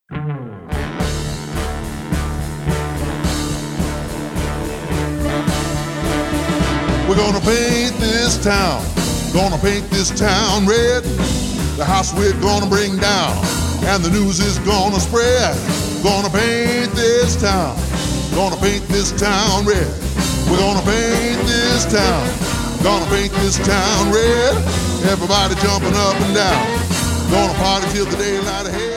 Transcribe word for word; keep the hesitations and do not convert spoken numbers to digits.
We're gonna paint this town, gonna paint this town red. The house we're gonna bring down, and the news is gonna spread. Gonna paint this town, gonna paint this town red. We're gonna paint this town, gonna paint this town red. Everybody jumping up and down, gonna party till the daylight ahead.